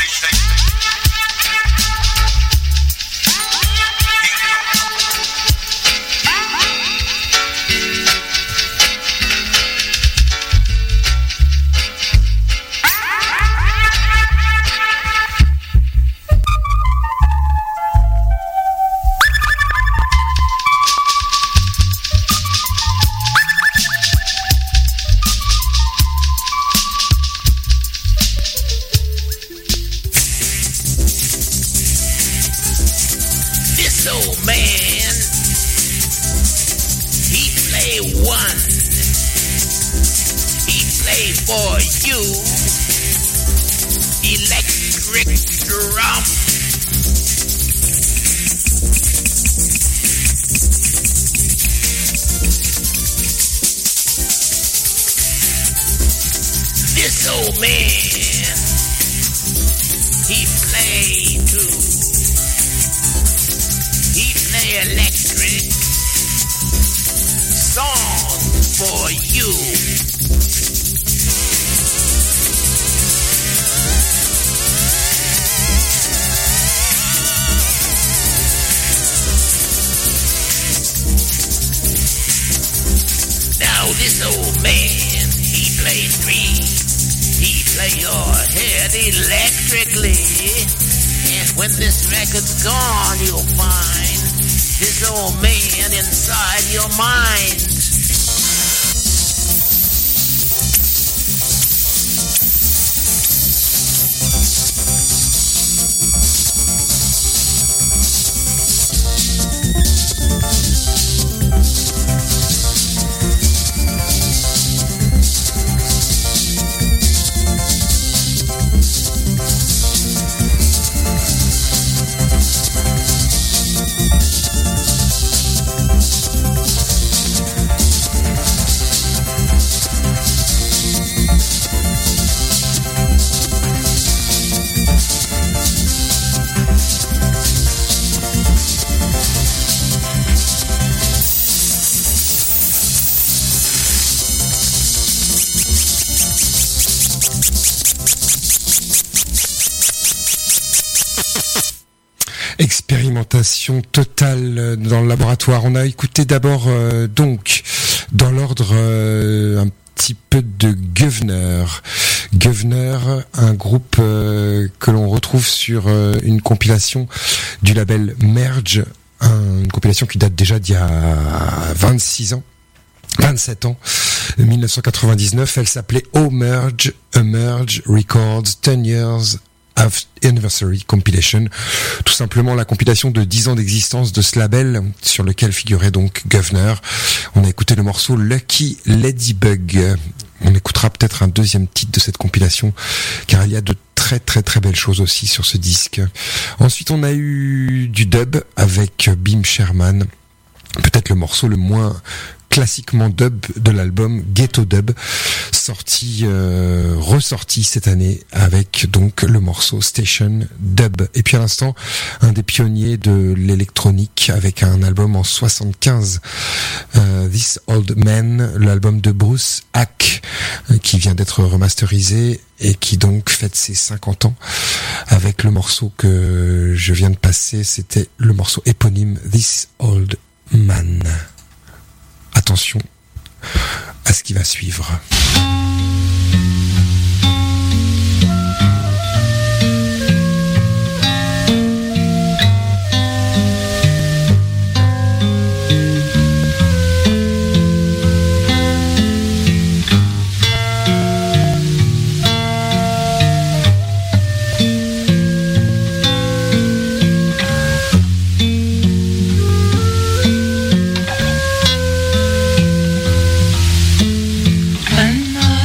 Expérimentation totale dans le laboratoire. On a écouté d'abord donc dans l'ordre un petit peu de Governor. Governor, un groupe que l'on retrouve sur une compilation du label Merge, une compilation qui date déjà d'il y a 27 ans, 1999. Elle s'appelait Oh Merge, A Merge Records 10 Years Anniversary Compilation, tout simplement la compilation de 10 ans d'existence de ce label sur lequel figurait donc Governor. On a écouté le morceau Lucky Ladybug. On écoutera peut-être un deuxième titre de cette compilation car il y a de très très très belles choses aussi sur ce disque. Ensuite on a eu du dub avec Beam Sherman, peut-être le morceau le moins classiquement dub de l'album, Ghetto Dub, ressorti cette année avec donc le morceau Station Dub. Et puis à l'instant, un des pionniers de l'électronique avec un album en 75, This Old Man, l'album de Bruce Hack, qui vient d'être remasterisé et qui donc fête ses 50 ans avec le morceau que je viens de passer. C'était le morceau éponyme This Old Man. Attention à ce qui va suivre. When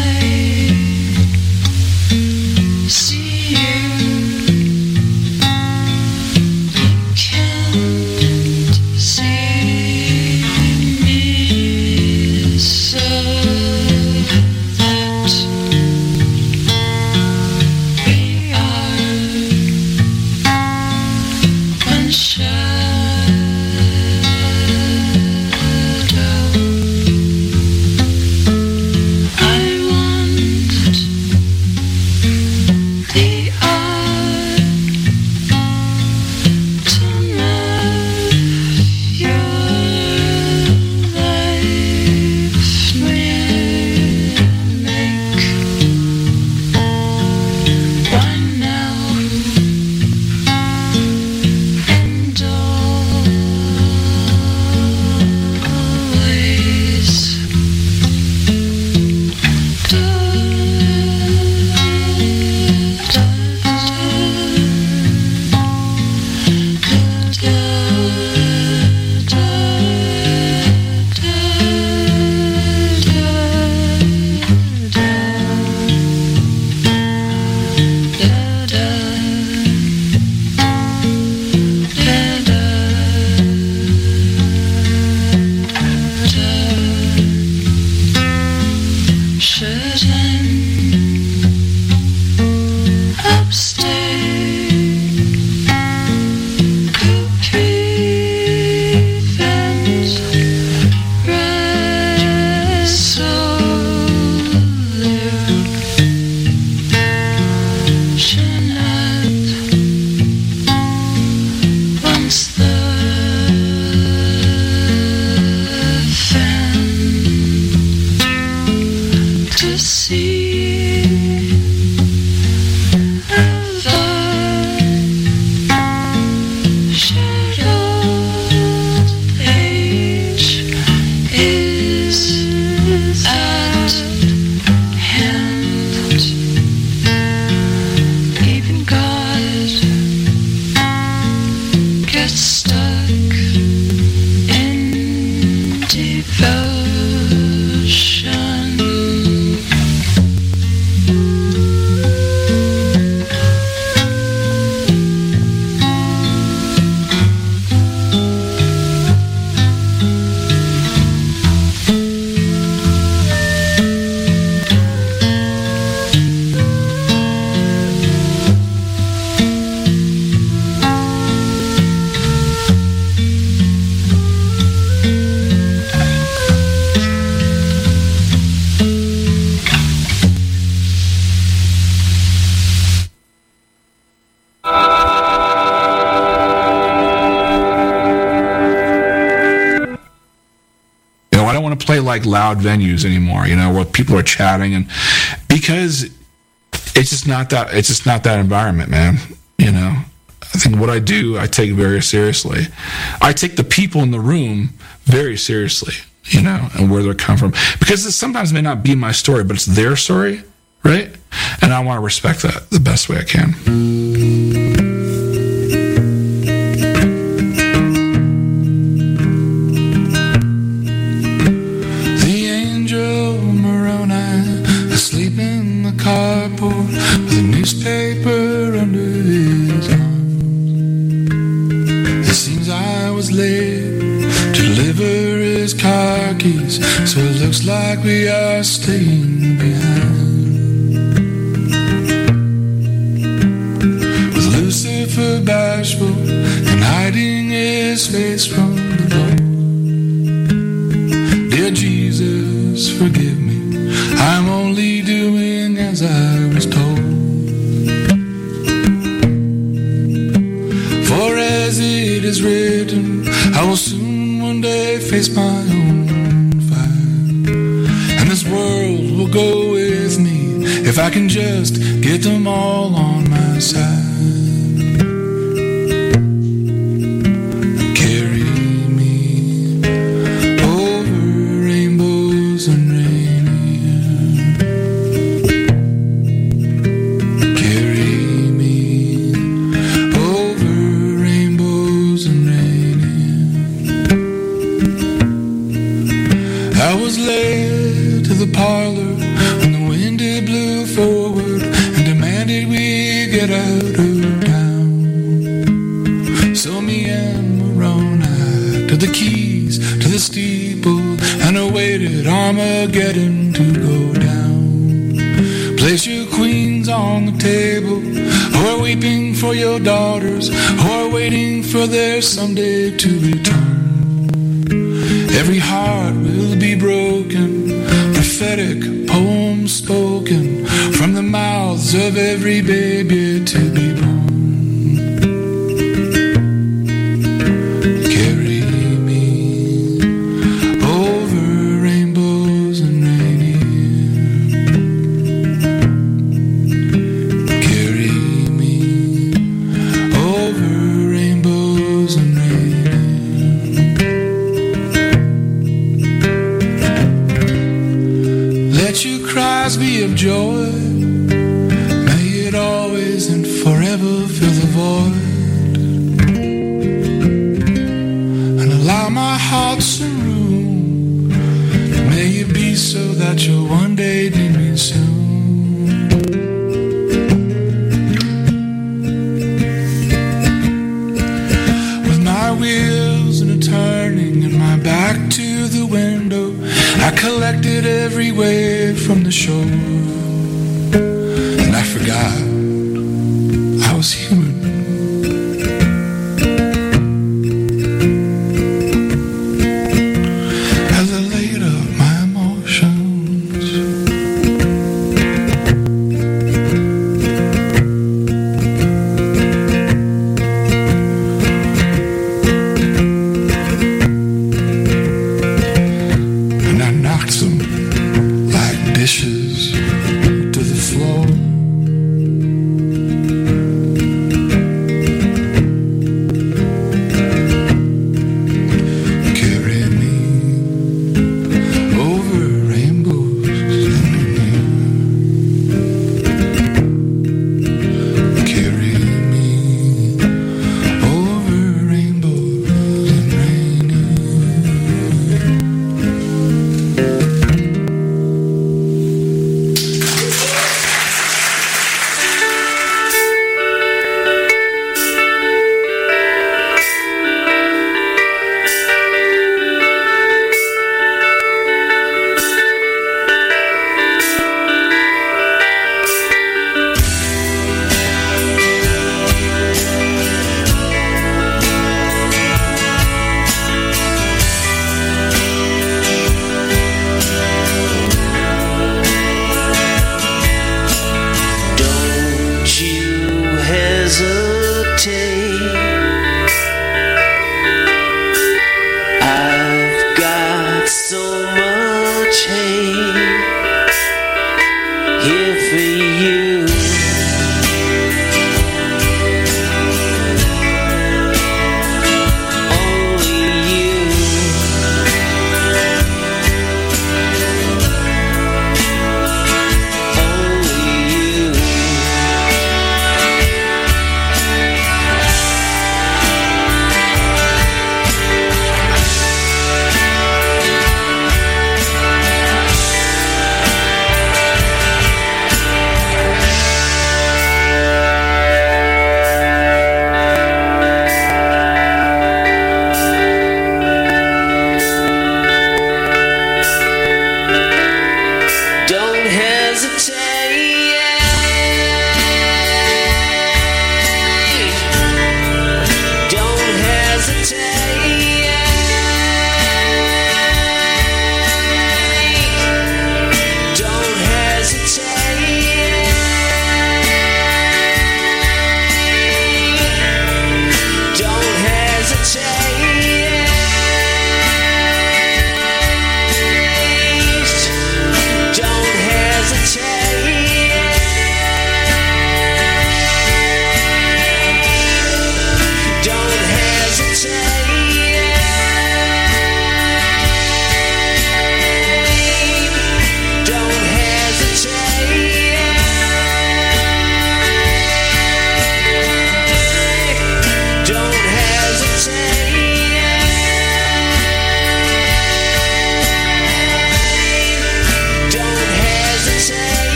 really like loud venues anymore, where people are chatting, and because it's just not that environment, man. I think what I do, I take very seriously. I take the people in the room very seriously, and where they're coming from, because it sometimes may not be my story, but it's their story, right? And I want to respect that the best way I can. Cardboard with a newspaper under his arms. It seems I was late to deliver his car keys, so it looks like we are staying behind. With Lucifer bashful and hiding his face from the Lord. Dear Jesus, forgive me, I'm only doing as I was told. For as it is written, I will soon one day face my own fire, and this world will go with me if I can just get them all on my side. Carry me over rainbows and rain. Parlor when the wind it blew forward and demanded we get out of town. So me and Moroni took the keys to the steeple and awaited Armageddon to go down. Place your queens on the table, who are weeping for your daughters, who are waiting for their someday to return. Every heart will be broken, prophetic poems spoken from the mouths of every baby to be born. Carry me over rainbows and rain. Carry me over rainbows and rain. Let your cries be of joy, may it always and forever fill the void, and allow my heart some room. May it be so that you'll one day need me soon. With my wheels in a turning and my back to the window, I collected every wave from the shore, and I forgot I was human. As I laid up my emotions, and I knocked them like dishes to the floor.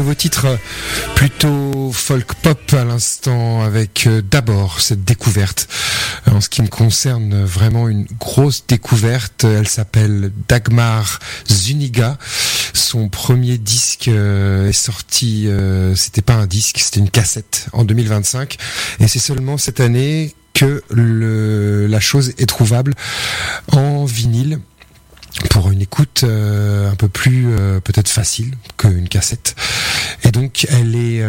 nouveau titre plutôt folk pop à l'instant avec d'abord cette découverte. En ce qui me concerne, vraiment une grosse découverte. Elle s'appelle Dagmar Zuniga. Son premier disque est sorti, c'était pas un disque, c'était une cassette en 2025. Et c'est seulement cette année que la chose est trouvable en vinyle. Pour une écoute un peu plus peut-être facile qu'une cassette. Et donc elle est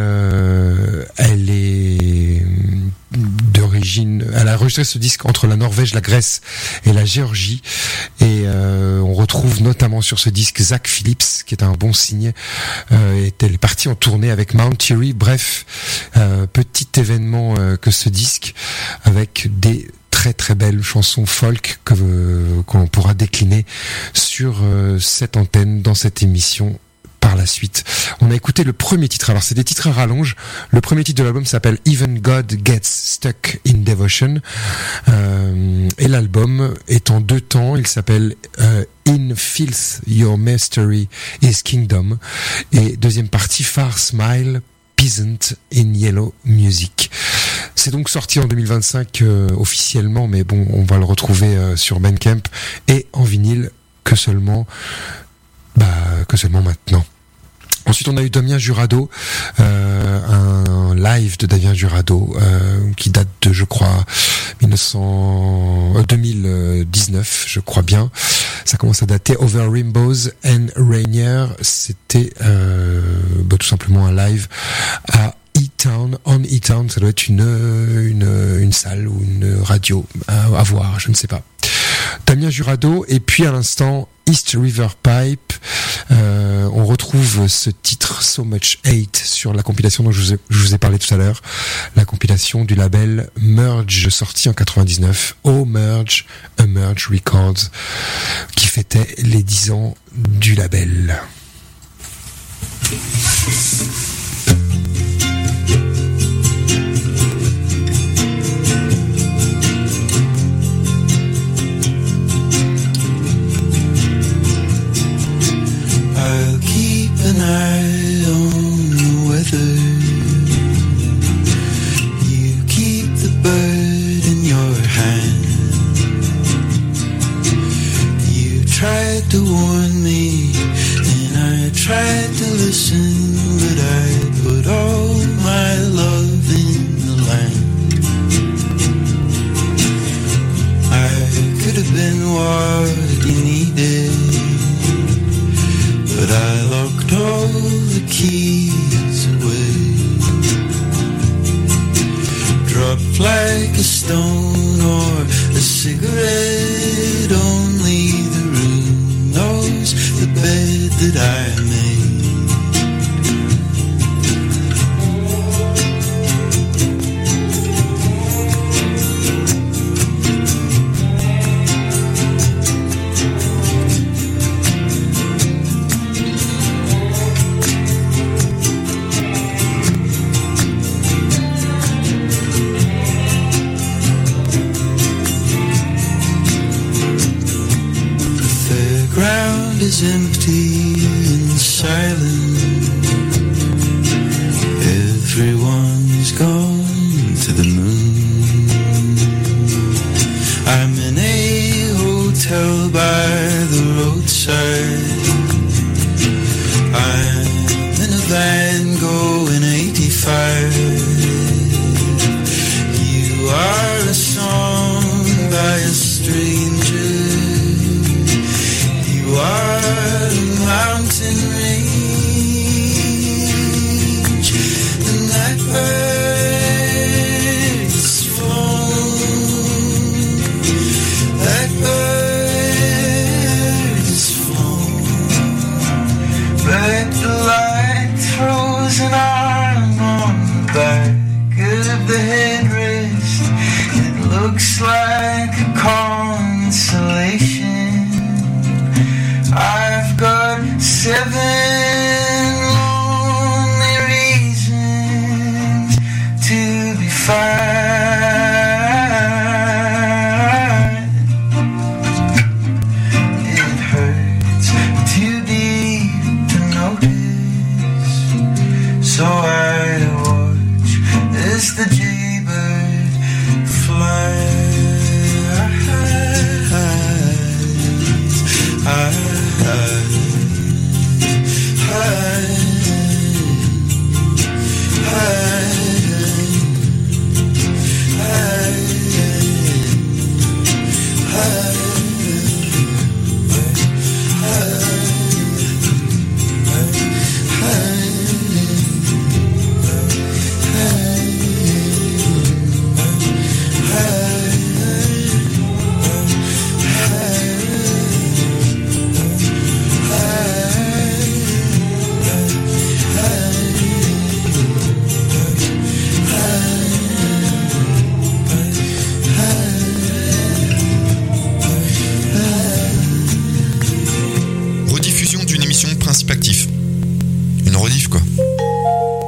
d'origine, elle a enregistré ce disque entre la Norvège, la Grèce et la Géorgie, et on retrouve notamment sur ce disque Zach Phillips, qui est un bon signe, et elle est partie en tournée avec Mount Eerie. Bref, petit événement que ce disque, avec des très très belles chansons folk qu'on pourra décliner sur cette antenne dans cette émission par la suite. On a écouté le premier titre, alors c'est des titres à rallonge. Le premier titre de l'album s'appelle Even God Gets Stuck in Devotion, et l'album est en 2 temps. Il s'appelle In Filth Your Mystery is Kingdom, et deuxième partie Far Smile Peasant in Yellow Music. C'est donc sorti en 2025 officiellement, mais bon, on va le retrouver sur Bandcamp et en vinyle que seulement maintenant. Ensuite, on a eu Damien Jurado, un live de Damien Jurado qui date de, je crois, 2019, je crois bien. Ça commence à dater. Over Rainbows and Rainier, c'était tout simplement un live à E-Town, on E-Town. Ça doit être une salle ou une radio à voir, je ne sais pas. Damien Jurado, et puis à l'instant East River Pipe. On retrouve ce titre So Much Hate sur la compilation dont je vous ai parlé tout à l'heure, la compilation du label Merge, sortie en 99, Oh Merge, A Merge Records, qui fêtait les 10 ans du label. I'll keep an eye on the weather. You keep the bird in your hand. You tried to warn me, and I tried to listen, but I put all my love in the land. I could have been what you needed, but I locked all the keys away. Dropped like a stone or a cigarette. Only the room knows the bed that I made. Is empty and silent. Everyone's gone to the moon. I'm in a hotel by the roadside. I'm in a van going 85. You are a song by a stranger. You are my So I watch as the jaybird flies. Rediffusion d'une émission Principe Actif. Une rediff quoi.